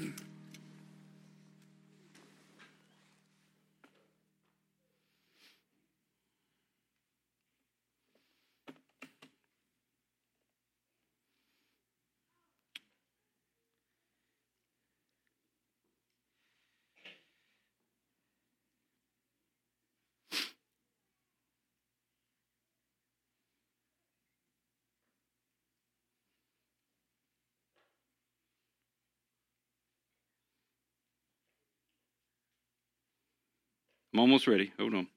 I'm almost ready. Hold on.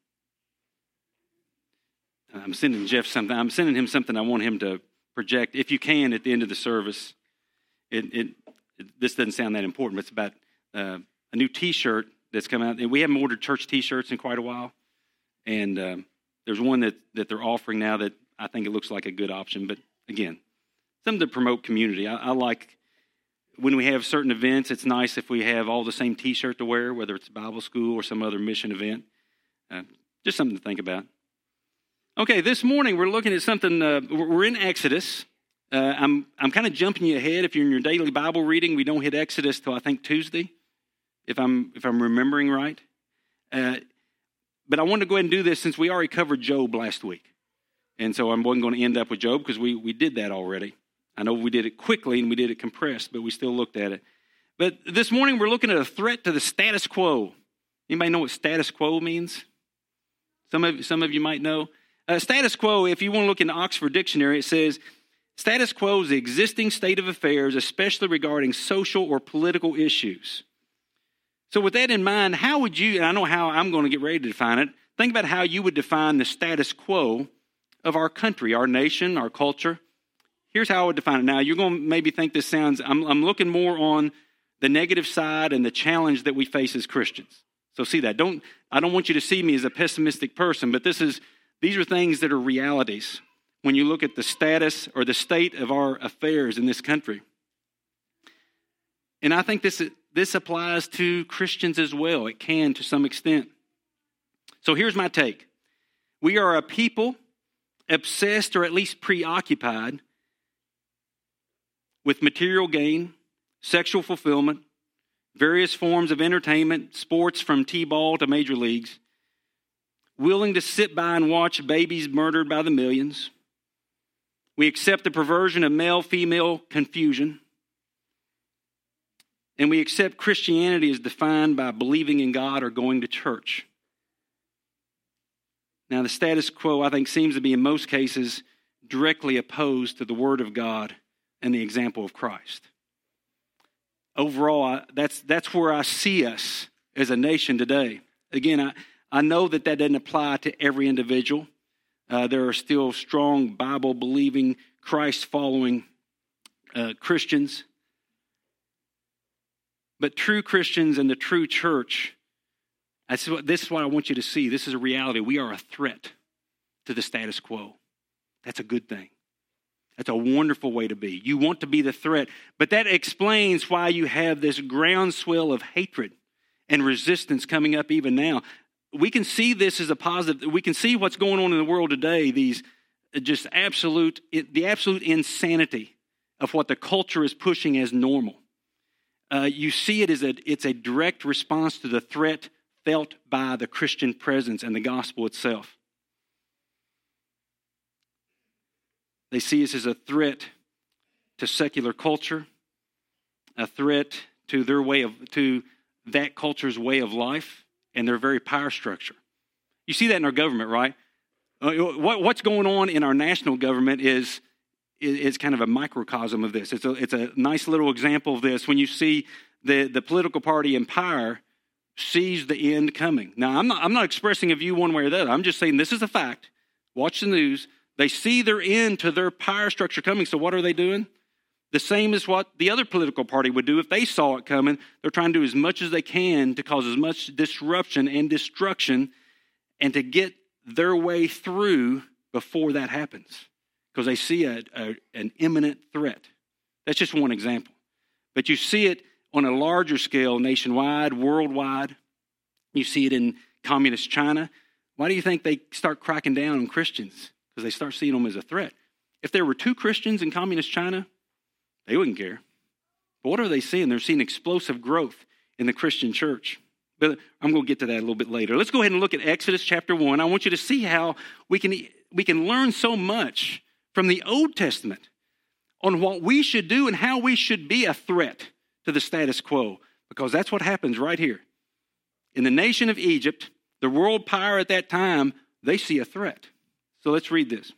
I'm sending Jeff something. I'm sending him something I want him to project, if you can, at the end of the service. This doesn't sound that important, but it's about a new T-shirt that's come out. And we haven't ordered church T-shirts in quite a while. And there's one that they're offering now that I think it looks like a good option. But again, something to promote community. I like when we have certain events, it's nice if we have all the same T-shirt to wear, whether it's Bible school or some other mission event. Just something to think about. Okay, this morning we're looking at something. We're in Exodus. I'm kind of jumping you ahead. If you're in your daily Bible reading, we don't hit Exodus till I think Tuesday, if I'm remembering right. But I wanted to go ahead and do this since we already covered Job last week, and so I wasn't going to end up with Job because we did that already. I know we did it quickly and we did it compressed, but we still looked at it. But this morning we're looking at a threat to the status quo. Anybody know what status quo means? Some of you might know. Status quo, if you want to look in the Oxford Dictionary, it says, status quo is the existing state of affairs, especially regarding social or political issues. So with that in mind, how would you, and I know how I'm going to get ready to define it, think about how you would define the status quo of our country, our nation, our culture. Here's how I would define it. Now, you're going to maybe think this sounds, I'm looking more on the negative side and the challenge that we face as Christians. So see that. I don't want you to see me as a pessimistic person, but these are things that are realities when you look at the status or the state of our affairs in this country. And I think this applies to Christians as well. It can to some extent. So here's my take. We are a people obsessed or at least preoccupied with material gain, sexual fulfillment, various forms of entertainment, sports from T-ball to major leagues, willing to sit by and watch babies murdered by the millions. We accept the perversion of male-female confusion. And we accept Christianity as defined by believing in God or going to church. Now, the status quo, I think, seems to be in most cases directly opposed to the Word of God and the example of Christ. Overall, that's where I see us as a nation today. Again, I know that doesn't apply to every individual. There are still strong Bible-believing, Christ-following Christians. But true Christians and the true church, this is what I want you to see. This is a reality. We are a threat to the status quo. That's a good thing. That's a wonderful way to be. You want to be the threat. But that explains why you have this groundswell of hatred and resistance coming up even now. We can see this as a positive. We can see what's going on in the world today, the absolute insanity of what the culture is pushing as normal. You see it as it's a direct response to the threat felt by the Christian presence and the gospel itself. They see us as a threat to secular culture, a threat to to that culture's way of life and their very power structure. You see that in our government, right? What's going on in our national government is kind of a microcosm of this. It's a nice little example of this when you see the political party in power sees the end coming. Now, I'm not expressing a view one way or the other. I'm just saying this is a fact. Watch the news. They see their end to their power structure coming. So what are they doing? The same as what the other political party would do if they saw it coming. They're trying to do as much as they can to cause as much disruption and destruction and to get their way through before that happens because they see an imminent threat. That's just one example. But you see it on a larger scale nationwide, worldwide. You see it in communist China. Why do you think they start cracking down on Christians? Because they start seeing them as a threat. If there were 2 Christians in communist China, they wouldn't care. But what are they seeing? They're seeing explosive growth in the Christian church. But I'm going to get to that a little bit later. Let's go ahead and look at Exodus chapter 1. I want you to see how we can learn so much from the Old Testament on what we should do and how we should be a threat to the status quo. Because that's what happens right here. In the nation of Egypt, the world power at that time, they see a threat. So let's read this.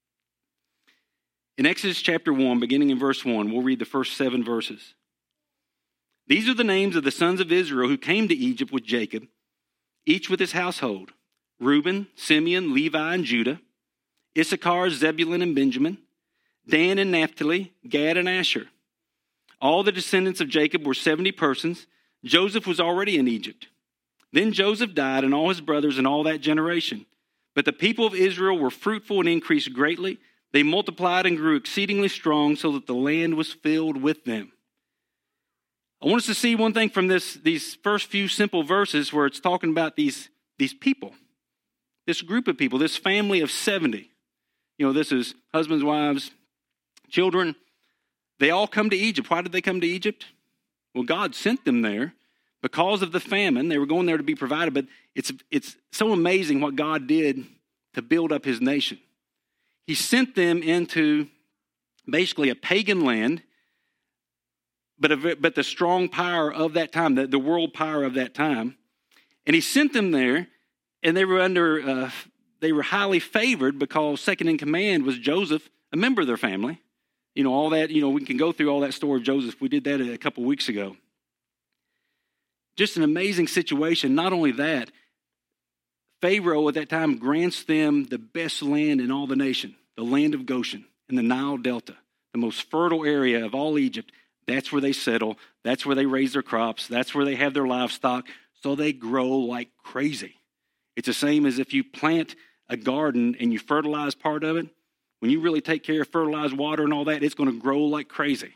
In Exodus chapter 1, beginning in verse 1, we'll read the first 7 verses. These are the names of the sons of Israel who came to Egypt with Jacob, each with his household: Reuben, Simeon, Levi, and Judah, Issachar, Zebulun, and Benjamin, Dan and Naphtali, Gad and Asher. All the descendants of Jacob were 70 persons. Joseph was already in Egypt. Then Joseph died, and all his brothers and all that generation. But the people of Israel were fruitful and increased greatly. They multiplied and grew exceedingly strong, so that the land was filled with them. I want us to see one thing from these first few simple verses where it's talking about these people, this group of people, this family of 70. This is husbands, wives, children. They all come to Egypt. Why did they come to Egypt? Well, God sent them there because of the famine. They were going there to be provided, but it's so amazing what God did to build up his nation. He sent them into basically a pagan land, but the strong power of that time, the world power of that time. And he sent them there, and they were highly favored because second in command was Joseph, a member of their family. All that, we can go through all that story of Joseph. We did that a couple weeks ago. Just an amazing situation. Not only that, Pharaoh at that time grants them the best land in all the nation, the land of Goshen in the Nile Delta, the most fertile area of all Egypt. That's where they settle. That's where they raise their crops. That's where they have their livestock. So they grow like crazy. It's the same as if you plant a garden and you fertilize part of it. When you really take care of fertilize, water, and all that, it's going to grow like crazy.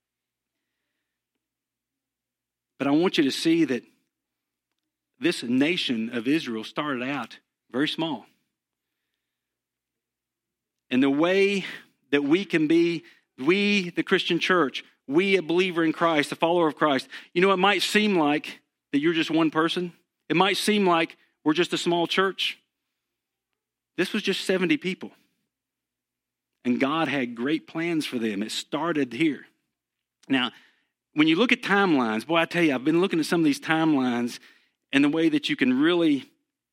But I want you to see that this nation of Israel started out very small. And the way that we can be, we, the Christian church, we, a believer in Christ, a follower of Christ, it might seem like that you're just one person. It might seem like we're just a small church. This was just 70 people. And God had great plans for them. It started here. Now, when you look at timelines, boy, I tell you, I've been looking at some of these timelines and the way that you can really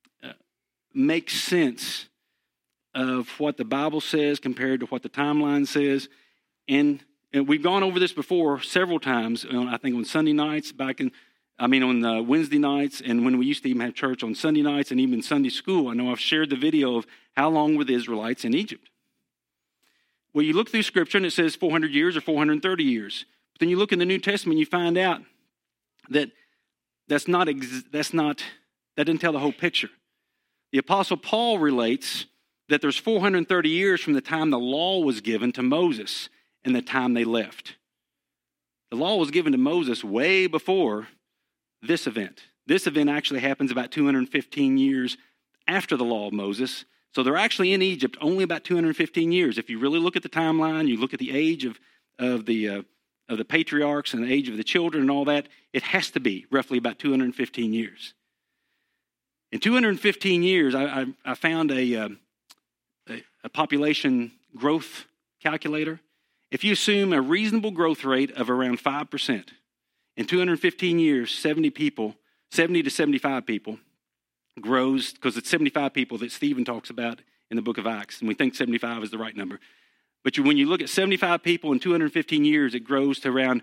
make sense of what the Bible says compared to what the timeline says. And we've gone over this before several times, I think on Sunday nights, on Wednesday nights, and when we used to even have church on Sunday nights and even Sunday school. I know I've shared the video of how long were the Israelites in Egypt. Well, you look through Scripture and it says 400 years or 430 years. But then you look in the New Testament, you find out that that doesn't tell the whole picture. The Apostle Paul relates that there's 430 years from the time the law was given to Moses and the time they left. The law was given to Moses way before this event. This event actually happens about 215 years after the law of Moses. So they're actually in Egypt only about 215 years. If you really look at the timeline, you look at the age of the patriarchs and the age of the children and all that, it has to be roughly about 215 years. In 215 years, I found a population growth calculator. If you assume a reasonable growth rate of around 5%, in 215 years, 70 to 75 people grows, because it's 75 people that Stephen talks about in the book of Acts, and we think 75 is the right number. But when you look at 75 people in 215 years, it grows to around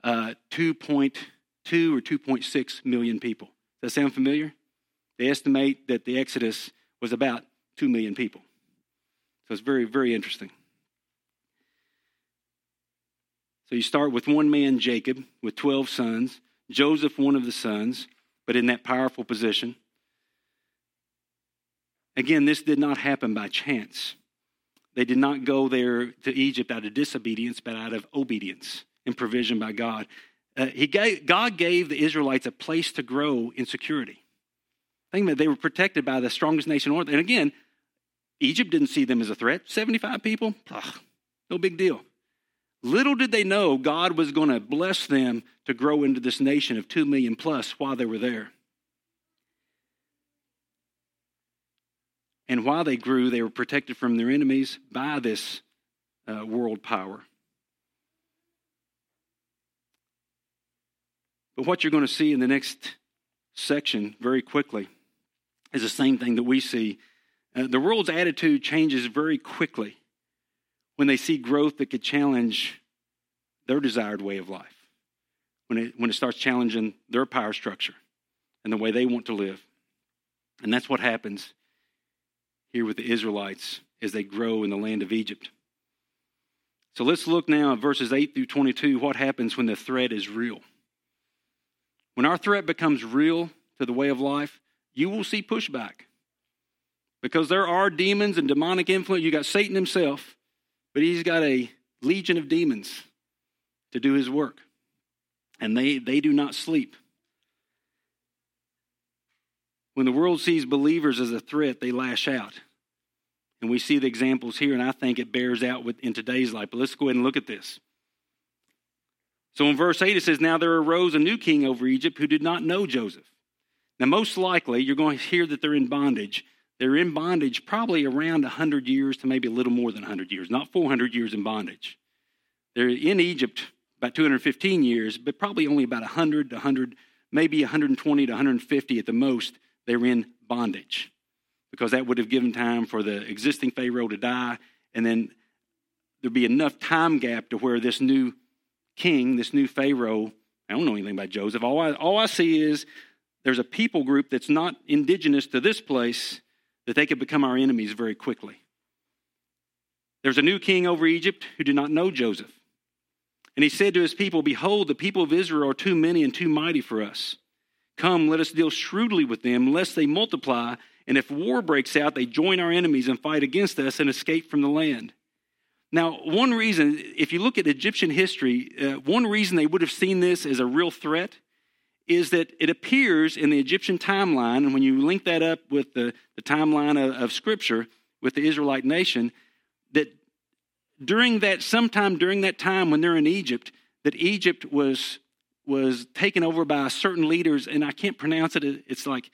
2.2 or 2.6 million people. Does that sound familiar? They estimate that the Exodus was about 2 million people. So it's very, very interesting. So you start with one man, Jacob, with 12 sons. Joseph, one of the sons, but in that powerful position. Again, this did not happen by chance. They did not go there to Egypt out of disobedience, but out of obedience and provision by God. God gave the Israelites a place to grow in security. Think about it, they were protected by the strongest nation on earth. And again, Egypt didn't see them as a threat. 75 people, no big deal. Little did they know God was going to bless them to grow into this nation of 2 million plus while they were there. And while they grew, they were protected from their enemies by this world power. But what you're going to see in the next section very quickly is the same thing that we see. The world's attitude changes very quickly when they see growth that could challenge their desired way of life, when it starts challenging their power structure and the way they want to live. And that's what happens here with the Israelites as they grow in the land of Egypt. So let's look now at verses 8 through 22, what happens when the threat is real. When our threat becomes real to the way of life, you will see pushback. Because there are demons and demonic influence. You got Satan himself, but he's got a legion of demons to do his work. And they do not sleep. When the world sees believers as a threat, they lash out. And we see the examples here, and I think it bears out in today's life. But let's go ahead and look at this. So in verse 8 it says, "Now there arose a new king over Egypt who did not know Joseph." Now most likely you're going to hear that they're in bondage. They're in bondage probably around 100 years to maybe a little more than 100 years, not 400 years in bondage. They're in Egypt about 215 years, but probably only about 100 to 100, maybe 120 to 150 at the most, they were in bondage. Because that would have given time for the existing Pharaoh to die, and then there'd be enough time gap to where this new king, this new Pharaoh, I don't know anything about Joseph. All I see is there's a people group that's not indigenous to this place that they could become our enemies very quickly. There's a new king over Egypt who did not know Joseph. And he said to his people, "Behold, the people of Israel are too many and too mighty for us. Come, let us deal shrewdly with them, lest they multiply, and if war breaks out, they join our enemies and fight against us and escape from the land." Now, one reason, if you look at Egyptian history, one reason they would have seen this as a real threat is that it appears in the Egyptian timeline, and when you link that up with the timeline of Scripture with the Israelite nation, that sometime during that time when they're in Egypt, that Egypt was taken over by certain leaders, and I can't pronounce it. It's like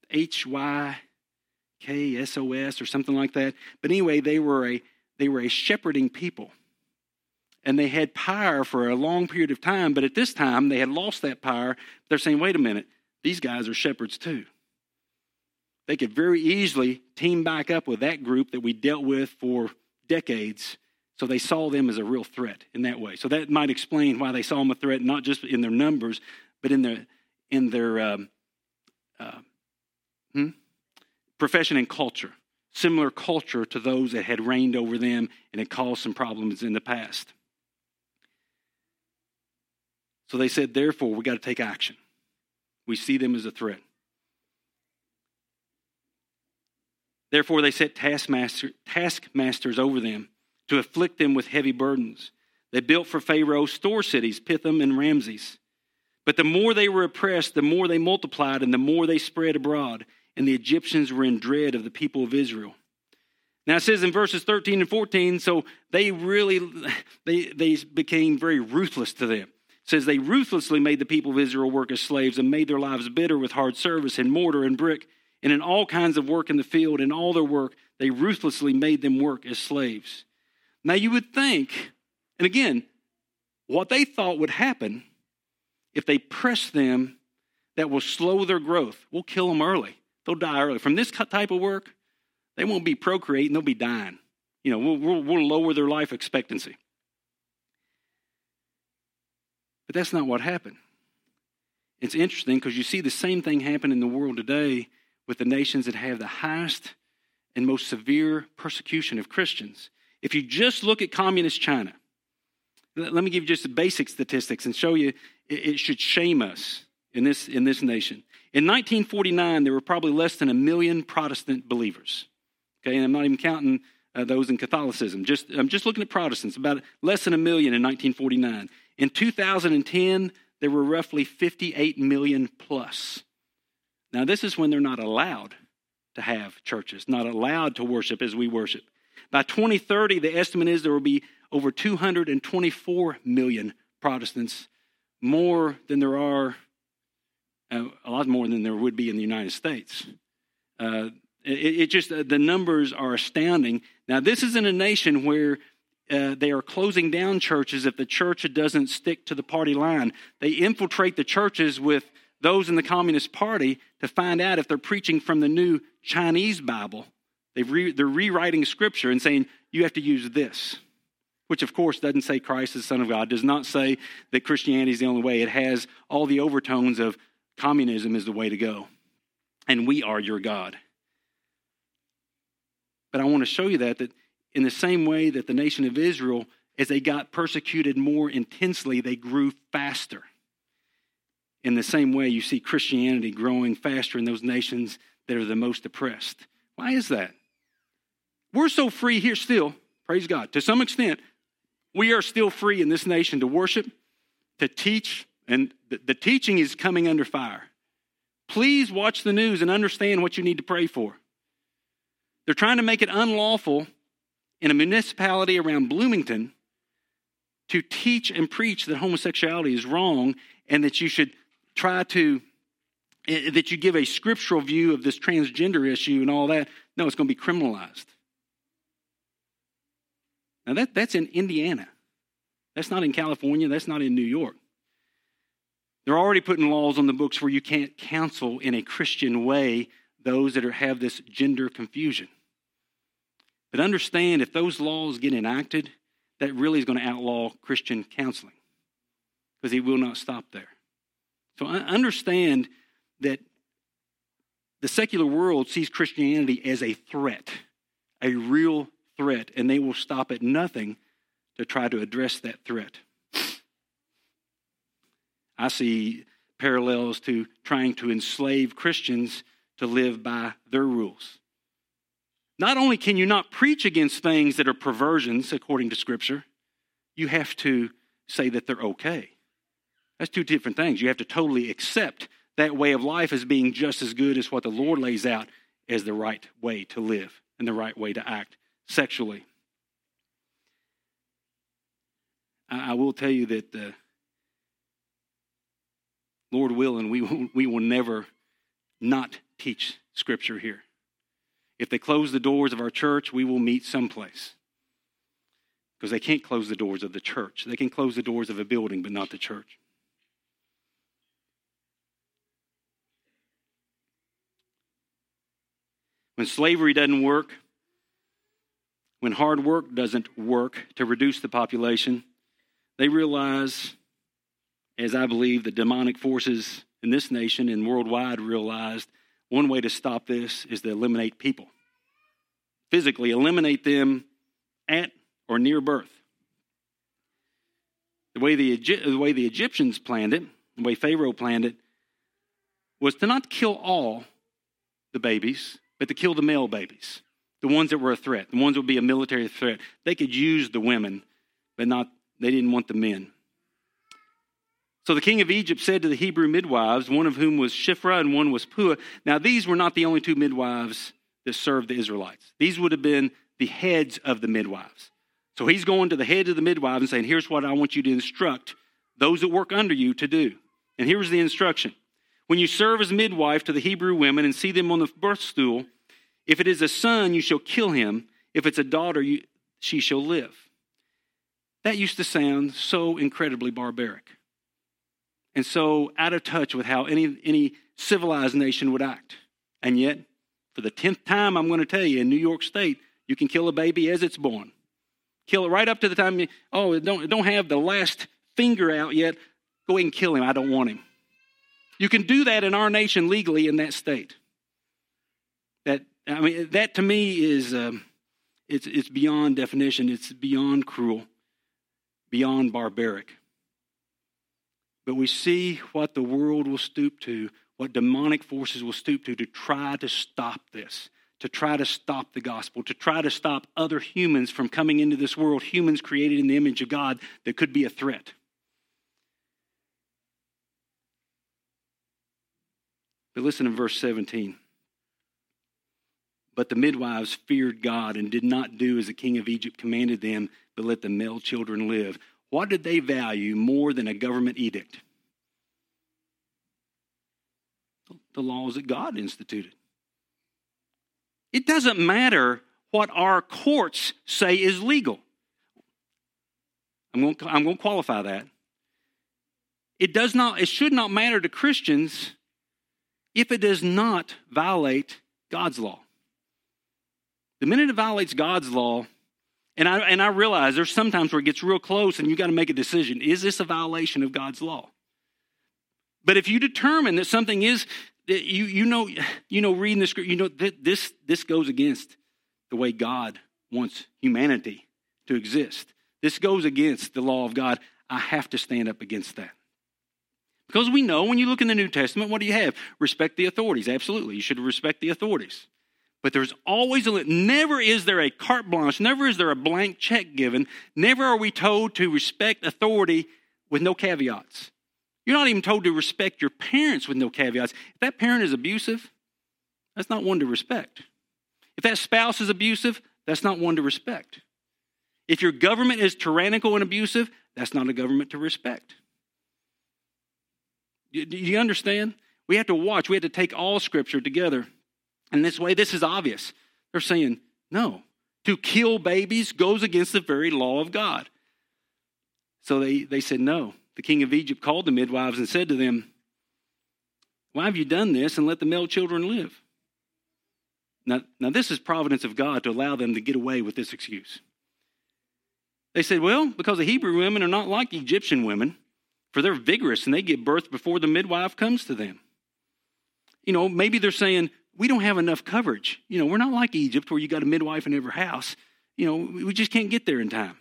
HYKSOS or something like that. But anyway, they were a shepherding people. And they had power for a long period of time, but at this time they had lost that power. They're saying, wait a minute, these guys are shepherds too. They could very easily team back up with that group that we dealt with for decades. So they saw them as a real threat in that way. So that might explain why they saw them a threat, not just in their numbers, but in their profession and culture. Similar culture to those that had reigned over them and had caused some problems in the past. So they said, therefore, we got to take action. We see them as a threat. Therefore, they set taskmasters over them to afflict them with heavy burdens. They built for Pharaoh store cities, Pithom and Ramses. But the more they were oppressed, the more they multiplied and the more they spread abroad. And the Egyptians were in dread of the people of Israel. Now it says in verses 13 and 14, so they became very ruthless to them. It says they ruthlessly made the people of Israel work as slaves and made their lives bitter with hard service in mortar and brick and in all kinds of work in the field. In all their work, they ruthlessly made them work as slaves. Now you would think, and again, what they thought would happen if they pressed them, that will slow their growth. We'll kill them early. They'll die early. From this type of work, they won't be procreating, they'll be dying. We'll lower their life expectancy. But that's not what happened. It's interesting because you see the same thing happen in the world today with the nations that have the highest and most severe persecution of Christians. If you just look at communist China, let me give you just the basic statistics and show you it should shame us in this nation. In 1949, there were probably less than 1 million Protestant believers. Okay, and I'm not even counting those in Catholicism. I'm just looking at Protestants, about less than 1 million in 1949. In 2010, there were roughly 58 million plus. Now, this is when they're not allowed to have churches, not allowed to worship as we worship. By 2030, the estimate is there will be over 224 million Protestants, more than there are, a lot more than there would be in the United States. The numbers are astounding. Now, this is in a nation where they are closing down churches if the church doesn't stick to the party line. They infiltrate the churches with those in the Communist Party to find out if they're preaching from the new Chinese Bible. They're rewriting Scripture and saying, you have to use this, which of course doesn't say Christ is the Son of God, does not say that Christianity is the only way. It has all the overtones of communism is the way to go, and we are your God. But I want to show you that in the same way that the nation of Israel, as they got persecuted more intensely, they grew faster. In the same way, you see Christianity growing faster in those nations that are the most oppressed. Why is that? We're so free here still, praise God. To some extent, we are still free in this nation to worship, to teach, and the teaching is coming under fire. Please watch the news and understand what you need to pray for. They're trying to make it unlawful in a municipality around Bloomington to teach and preach that homosexuality is wrong and that you should that you give a scriptural view of this transgender issue and all that. No, it's going to be criminalized. Now that's in Indiana. That's not in California. That's not in New York. They're already putting laws on the books where you can't counsel in a Christian way those that have this gender confusion. But understand, if those laws get enacted, that really is going to outlaw Christian counseling, because he will not stop there. So understand that the secular world sees Christianity as a threat, a real threat, and they will stop at nothing to try to address that threat. I see parallels to trying to enslave Christians to live by their rules. Not only can you not preach against things that are perversions according to Scripture, you have to say that they're okay. That's two different things. You have to totally accept that way of life as being just as good as what the Lord lays out as the right way to live and the right way to act sexually. I will tell you that Lord willing, we will never not teach Scripture here. If they close the doors of our church, we will meet someplace. Because they can't close the doors of the church. They can close the doors of a building, but not the church. When slavery doesn't work, when hard work doesn't work to reduce the population, they realize, as I believe the demonic forces in this nation and worldwide realized, one way to stop this is to eliminate people. Physically eliminate them at or near birth. The way the Egyptians planned it, the way Pharaoh planned it, was to not kill all the babies, but to kill the male babies, the ones that were a threat, the ones that would be a military threat. They could use the women, but they didn't want the men. So the king of Egypt said to the Hebrew midwives, one of whom was Shiphrah and one was Puah. Now these were not the only two midwives that served the Israelites. These would have been the heads of the midwives. So he's going to the head of the midwives and saying, here's what I want you to instruct those that work under you to do. And here's the instruction. When you serve as midwife to the Hebrew women and see them on the birth stool, if it is a son, you shall kill him. If it's a daughter, she shall live. That used to sound so incredibly barbaric and so out of touch with how any civilized nation would act. And yet, for the 10th time, I'm going to tell you, in New York State, you can kill a baby as it's born. Kill it right up to the time, don't have the last finger out yet. Go ahead and kill him. I don't want him. You can do that in our nation legally in that state. That to me is it's beyond definition. It's beyond cruel, beyond barbaric. But we see what the world will stoop to, what demonic forces will stoop to try to stop this, to try to stop the gospel, to try to stop other humans from coming into this world, humans created in the image of God that could be a threat. But listen to verse 17. But the midwives feared God and did not do as the king of Egypt commanded them, but let the male children live. What did they value more than a government edict? The laws that God instituted. It doesn't matter what our courts say is legal. I'm going to qualify that. It should not matter to Christians if it does not violate God's law. The minute it violates God's law, and I realize there's sometimes where it gets real close and you got to make a decision. Is this a violation of God's law? But if you determine that something is, reading the script, this goes against the way God wants humanity to exist. This goes against the law of God. I have to stand up against that. Because we know when you look in the New Testament, what do you have? Respect the authorities. Absolutely. You should respect the authorities. But there's always never is there a carte blanche, never is there a blank check given, never are we told to respect authority with no caveats. You're not even told to respect your parents with no caveats. If that parent is abusive, that's not one to respect. If that spouse is abusive, that's not one to respect. If your government is tyrannical and abusive, that's not a government to respect. Do you understand? We have to watch. We have to take all Scripture together. And this way, this is obvious. They're saying, no, to kill babies goes against the very law of God. So they said no. The king of Egypt called the midwives and said to them, why have you done this and let the male children live? Now this is providence of God to allow them to get away with this excuse. They said, well, because the Hebrew women are not like Egyptian women, for they're vigorous and they give birth before the midwife comes to them. Maybe they're saying, we don't have enough coverage. We're not like Egypt where you got a midwife in every house. We just can't get there in time.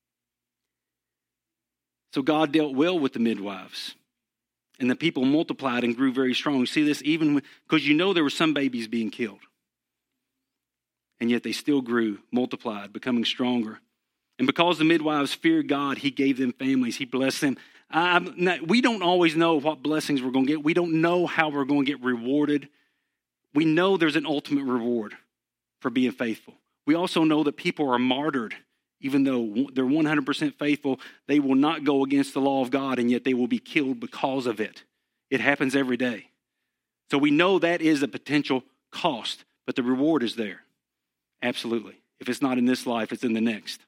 So God dealt well with the midwives. And the people multiplied and grew very strong. See this even because there were some babies being killed. And yet they still grew, multiplied, becoming stronger. And because the midwives feared God, he gave them families. He blessed them. We don't always know what blessings we're going to get. We don't know how we're going to get rewarded. We know there's an ultimate reward for being faithful. We also know that people are martyred. Even though they're 100% faithful, they will not go against the law of God, and yet they will be killed because of it. It happens every day. So we know that is a potential cost, but the reward is there. Absolutely. If it's not in this life, it's in the next.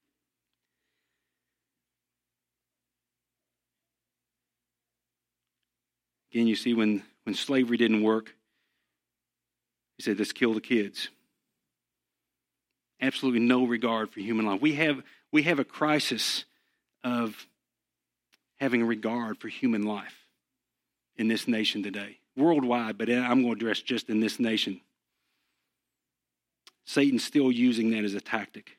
Again, you see when slavery didn't work, he said, let's kill the kids. Absolutely no regard for human life. We have a crisis of having a regard for human life in this nation today. Worldwide, but I'm going to address just in this nation. Satan's still using that as a tactic.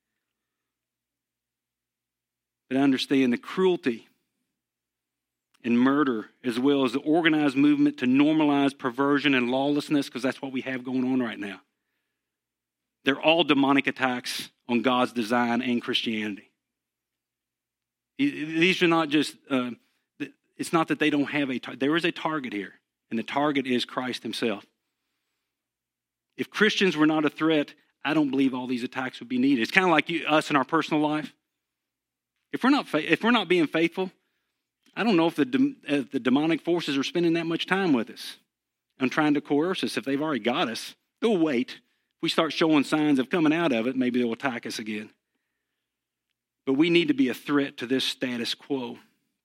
But I understand the cruelty and murder, as well as the organized movement to normalize perversion and lawlessness, because that's what we have going on right now. They're all demonic attacks on God's design and Christianity. These are not just, it's not that they don't have there is a target here, and the target is Christ himself. If Christians were not a threat, I don't believe all these attacks would be needed. It's kind of like us in our personal life. If we're not being faithful, I don't know if the demonic forces are spending that much time with us and trying to coerce us. If they've already got us, they'll wait. If we start showing signs of coming out of it, maybe they'll attack us again. But we need to be a threat to this status quo.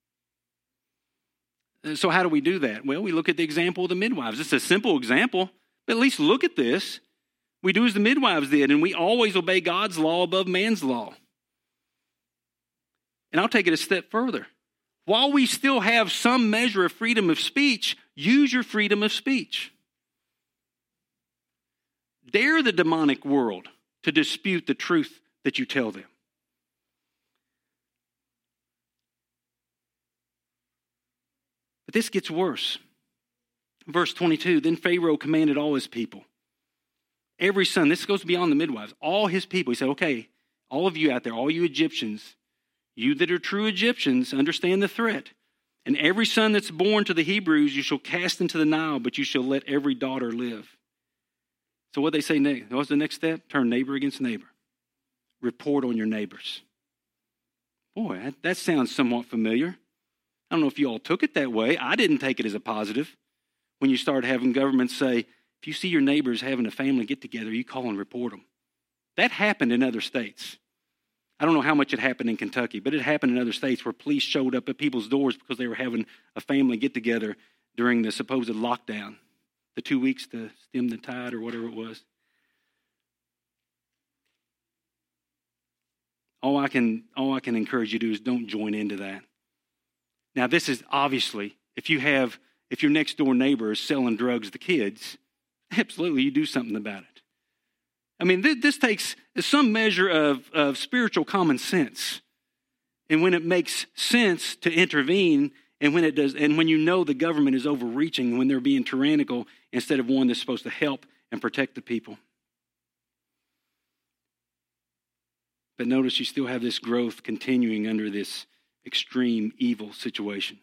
So how do we do that? Well, we look at the example of the midwives. It's a simple example, but at least look at this. We do as the midwives did, and we always obey God's law above man's law. And I'll take it a step further. While we still have some measure of freedom of speech, use your freedom of speech. Dare the demonic world to dispute the truth that you tell them. But this gets worse. Verse 22, then Pharaoh commanded all his people, every son, this goes beyond the midwives, all his people. He said, okay, all of you out there, all you Egyptians, you that are true Egyptians, understand the threat. And every son that's born to the Hebrews you shall cast into the Nile, but you shall let every daughter live. So what they say next? What's the next step? Turn neighbor against neighbor. Report on your neighbors. Boy, that sounds somewhat familiar. I don't know if you all took it that way. I didn't take it as a positive. When you start having governments say, if you see your neighbors having a family get together, you call and report them. That happened in other states. I don't know how much it happened in Kentucky, but it happened in other states where police showed up at people's doors because they were having a family get together during the supposed lockdown, the 2 weeks to stem the tide or whatever it was. All I can encourage you to do is don't join into that. Now, this is obviously, if your next door neighbor is selling drugs to kids, absolutely you do something about it. I mean, this takes some measure of spiritual common sense. And when it makes sense to intervene, and when it does, and when you know the government is overreaching, when they're being tyrannical instead of one that's supposed to help and protect the people. But notice you still have this growth continuing under this extreme evil situation.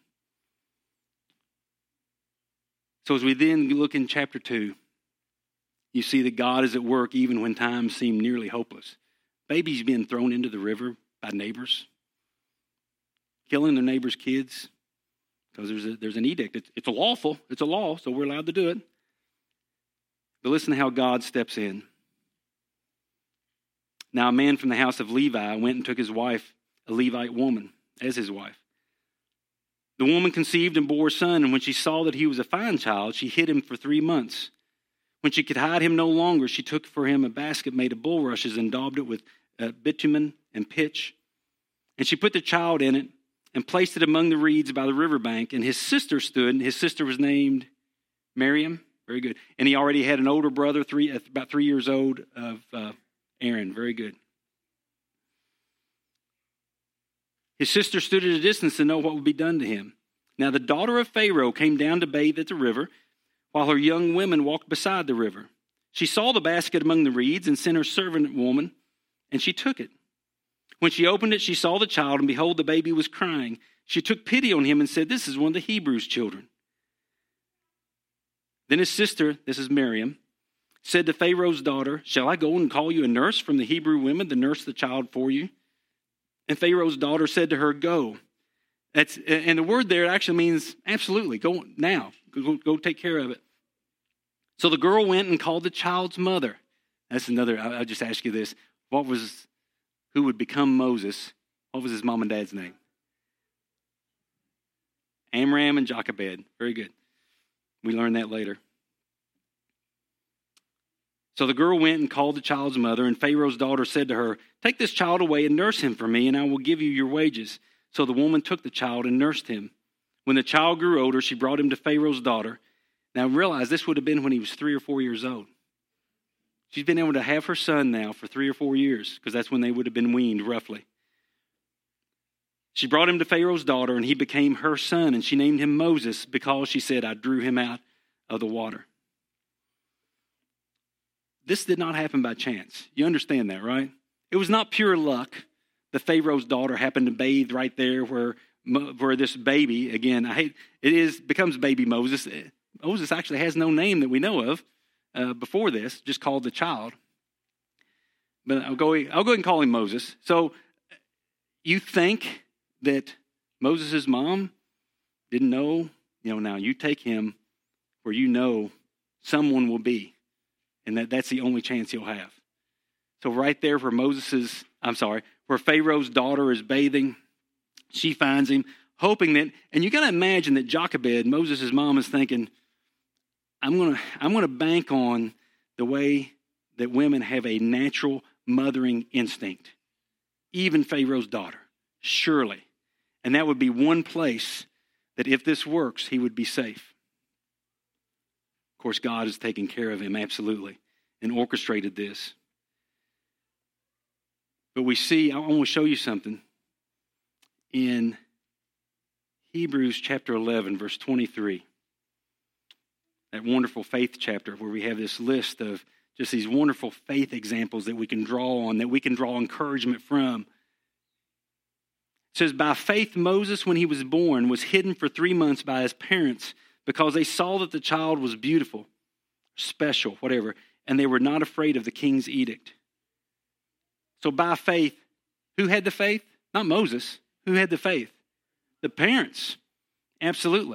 So as we then look in chapter 2, you see that God is at work even when times seem nearly hopeless. Babies being thrown into the river by neighbors, killing their neighbors' kids, because there's an edict. It's lawful. It's a law, so we're allowed to do it. But listen to how God steps in. Now a man from the house of Levi went and took his wife, a Levite woman, as his wife. The woman conceived and bore a son, and when she saw that he was a fine child, she hid him for 3 months. When she could hide him no longer, she took for him a basket made of bulrushes and daubed it with bitumen and pitch. And she put the child in it and placed it among the reeds by the riverbank. And his sister stood, and his sister was named Miriam. Very good. And he already had an older brother, about 3 years old, of Aaron. Very good. His sister stood at a distance to know what would be done to him. Now the daughter of Pharaoh came down to bathe at the river, while her young women walked beside the river. She saw the basket among the reeds and sent her servant woman, and she took it. When she opened it, she saw the child, and behold, the baby was crying. She took pity on him and said, "This is one of the Hebrews' children." Then his sister, this is Miriam, said to Pharaoh's daughter, "Shall I go and call you a nurse from the Hebrew women to nurse the child for you?" And Pharaoh's daughter said to her, "Go." And the word there actually means absolutely, go now. Go take care of it. So the girl went and called the child's mother. That's another, I'll just ask you this. Who would become Moses? What was his mom and dad's name? Amram and Jochebed. Very good. We learned that later. So the girl went and called the child's mother, and Pharaoh's daughter said to her, "Take this child away and nurse him for me, and I will give you your wages." So the woman took the child and nursed him. When the child grew older, she brought him to Pharaoh's daughter. Now realize this would have been when he was 3 or 4 years old. She's been able to have her son now for 3 or 4 years, because that's when they would have been weaned, roughly. She brought him to Pharaoh's daughter, and he became her son, and she named him Moses, because she said, "I drew him out of the water." This did not happen by chance. You understand that, right? It was not pure luck that Pharaoh's daughter happened to bathe right there where this baby, again, becomes baby Moses. Moses actually has no name that we know of before this, just called the child. But I'll go ahead and call him Moses. So you think that Moses' mom didn't know? Now you take him where you know someone will be, and that's the only chance he'll have. So right there where Pharaoh's daughter is bathing, she finds him, hoping that, and you got to imagine that Jochebed, Moses' mom, is thinking, I'm gonna bank on the way that women have a natural mothering instinct. Even Pharaoh's daughter, surely. And that would be one place that if this works, he would be safe. Of course, God is taking care of him, absolutely, and orchestrated this. But we see, I want to show you something. In Hebrews chapter 11, verse 23, that wonderful faith chapter where we have this list of just these wonderful faith examples that we can draw on, that we can draw encouragement from. It says, "By faith Moses, when he was born, was hidden for 3 months by his parents because they saw that the child was beautiful, special, whatever, and they were not afraid of the king's edict. So by faith, who had the faith? Not Moses. Who had the faith? The parents. Absolutely.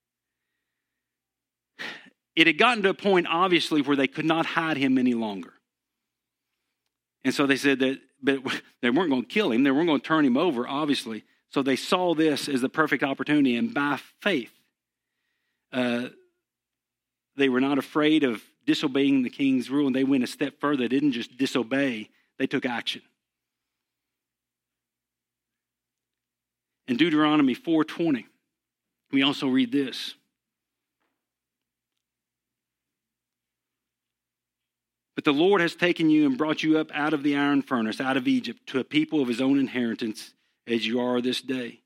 It had gotten to a point, obviously, where they could not hide him any longer. And so they said that but they weren't going to kill him. They weren't going to turn him over, obviously. So they saw this as the perfect opportunity. And by faith, they were not afraid of disobeying the king's rule. And they went a step further. They didn't just disobey. They took action. In Deuteronomy 4:20, we also read this. But the Lord has taken you and brought you up out of the iron furnace, out of Egypt, to a people of his own inheritance, as you are this day.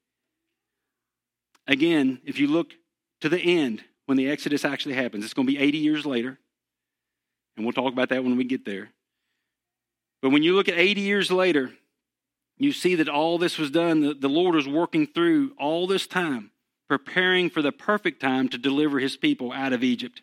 Again, if you look to the end, when the Exodus actually happens, it's going to be 80 years later. And we'll talk about that when we get there. But when you look at 80 years later, you see that all this was done. The Lord was working through all this time, preparing for the perfect time to deliver his people out of Egypt.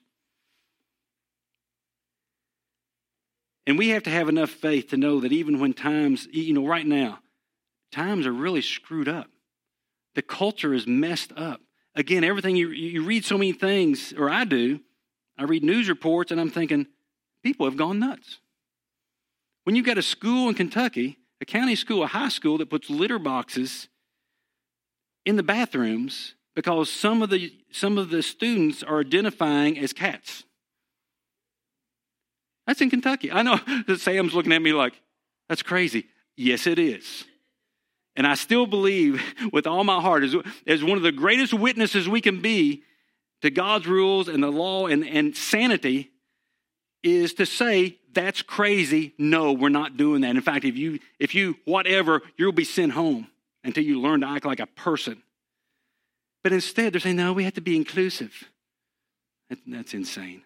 And we have to have enough faith to know that even when times, right now, times are really screwed up. The culture is messed up. Again, everything you read so many things, or I do. I read news reports and I'm thinking, people have gone nuts. When you've got a school in Kentucky, a county school, a high school that puts litter boxes in the bathrooms because some of the students are identifying as cats. That's in Kentucky. I know that Sam's looking at me like, that's crazy. Yes, it is. And I still believe with all my heart, as one of the greatest witnesses we can be to God's rules and the law and sanity, is to say, that's crazy. No, we're not doing that. In fact, if you whatever, you'll be sent home until you learn to act like a person. But instead, they're saying, no, we have to be inclusive. That's insane.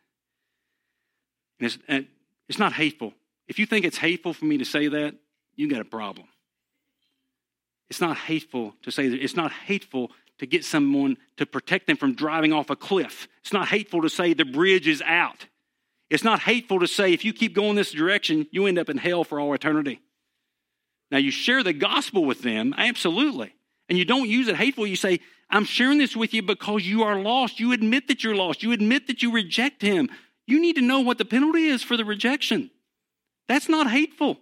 And it's not hateful. If you think it's hateful for me to say that, you got a problem. It's not hateful to say that. It's not hateful to get someone to protect them from driving off a cliff. It's not hateful to say the bridge is out. It's not hateful to say if you keep going this direction, you end up in hell for all eternity. Now, you share the gospel with them, absolutely. And you don't use it hateful. You say, I'm sharing this with you because you are lost. You admit that you're lost. You admit that you reject him. You need to know what the penalty is for the rejection. That's not hateful.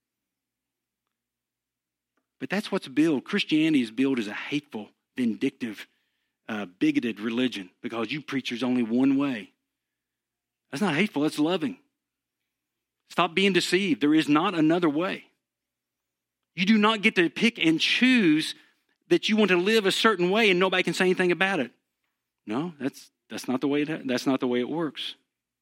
But that's what's billed. Christianity is billed as a hateful, vindictive, bigoted religion because you preach there's only one way. That's not hateful, that's loving. Stop being deceived. There is not another way. You do not get to pick and choose that you want to live a certain way and nobody can say anything about it. No, that's not the way it works.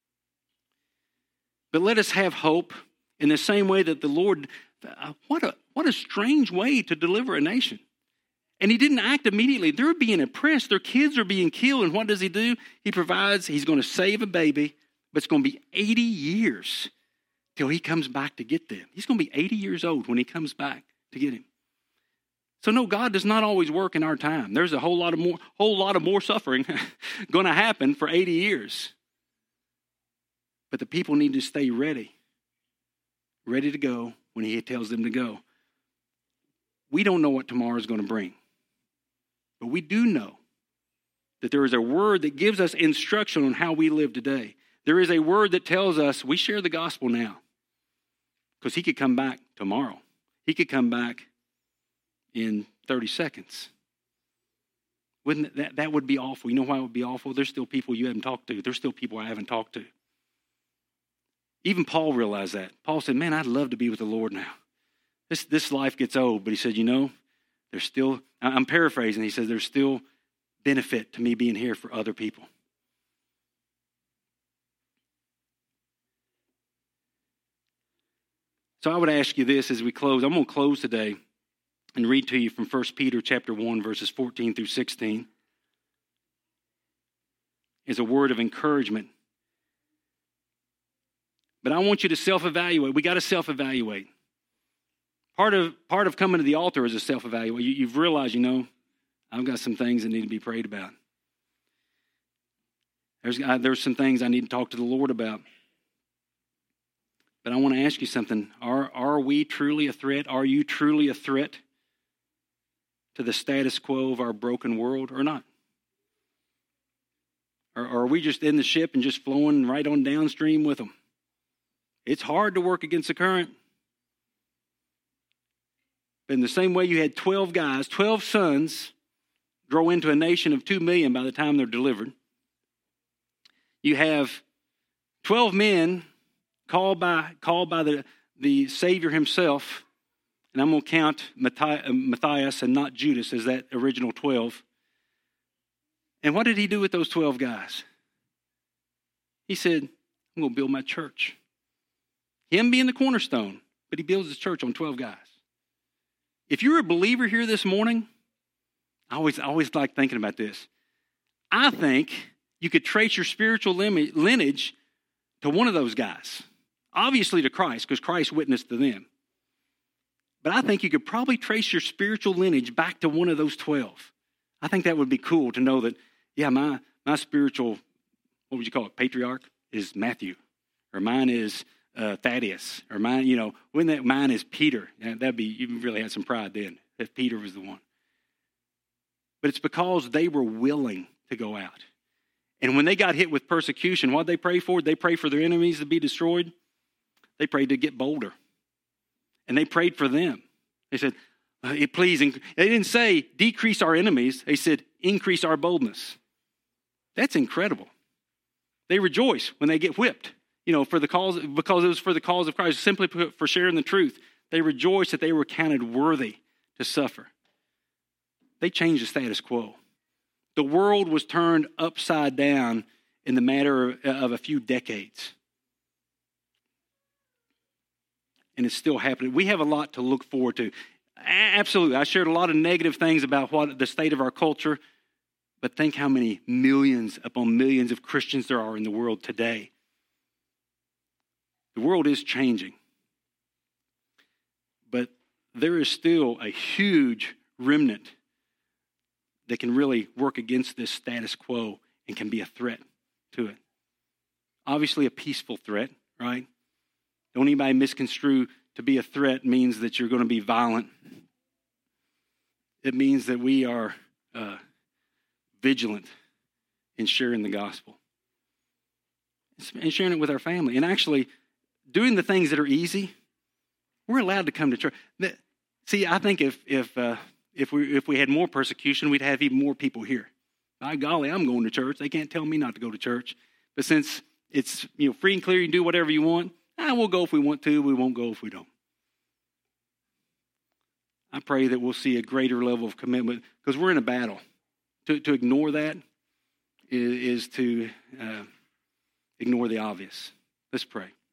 But let us have hope in the same way that the Lord, what a strange way to deliver a nation. And he didn't act immediately. They're being oppressed. Their kids are being killed. And what does he do? He provides, he's going to save a baby, but it's going to be 80 years till he comes back to get them. He's going to be 80 years old when he comes back to get him. So no, God does not always work in our time. There's a whole lot of more suffering going to happen for 80 years. But the people need to stay ready to go when he tells them to go. We don't know what tomorrow is going to bring. But we do know that there is a word that gives us instruction on how we live today. There is a word that tells us we share the gospel now. Because he could come back tomorrow. He could come back in 30 seconds. Wouldn't that would be awful? You know why it would be awful? There's still people you haven't talked to. There's still people I haven't talked to. Even Paul realized that. Paul said, man, I'd love to be with the Lord now. This life gets old. But he said, there's still, I'm paraphrasing, he says, there's still benefit to me being here for other people. So I would ask you this as we close. I'm going to close today and read to you from 1 Peter chapter 1, verses 14 through 16. It's a word of encouragement. But I want you to self-evaluate. We got to self-evaluate. Part of coming to the altar is a self-evaluate. You've realized, I've got some things that need to be prayed about. There's some things I need to talk to the Lord about. But I want to ask you something. Are we truly a threat? Are you truly a threat to the status quo of our broken world or not? Or are we just in the ship and just flowing right on downstream with them? It's hard to work against the current. But in the same way you had 12 guys, 12 sons, grow into a nation of 2 million by the time they're delivered. You have 12 men called by the Savior himself, and I'm going to count Matthias and not Judas as that original 12. And what did he do with those 12 guys? He said, I'm going to build my church. Him being the cornerstone, but he builds his church on 12 guys. If you're a believer here this morning, I always like thinking about this. I think you could trace your spiritual lineage to one of those guys. Obviously to Christ, because Christ witnessed to them. But I think you could probably trace your spiritual lineage back to one of those 12. I think that would be cool to know that, yeah, my spiritual, what would you call it, patriarch is Matthew. Or mine is Thaddeus. Or mine, mine is Peter. You really had some pride then, if Peter was the one. But it's because they were willing to go out. And when they got hit with persecution, what did they pray for? They prayed for their enemies to be destroyed. They prayed to get bolder. And they prayed for them. They said, please, they didn't say decrease our enemies. They said increase our boldness. That's incredible. They rejoice when they get whipped, for the cause, because it was for the cause of Christ, simply for sharing the truth. They rejoiced that they were counted worthy to suffer. They changed the status quo. The world was turned upside down in the matter of a few decades. And it's still happening. We have a lot to look forward to. Absolutely. I shared a lot of negative things about what the state of our culture, but think how many millions upon millions of Christians there are in the world today. The world is changing. But there is still a huge remnant that can really work against this status quo and can be a threat to it. Obviously a peaceful threat, right? Don't anybody misconstrue to be a threat means that you're going to be violent. It means that we are vigilant in sharing the gospel. And sharing it with our family. And actually doing the things that are easy. We're allowed to come to church. See, I think if we had more persecution, we'd have even more people here. By golly, I'm going to church. They can't tell me not to go to church. But since it's free and clear, you can do whatever you want. We'll go if we want to. We won't go if we don't. I pray that we'll see a greater level of commitment because we're in a battle. To ignore that is to ignore the obvious. Let's pray.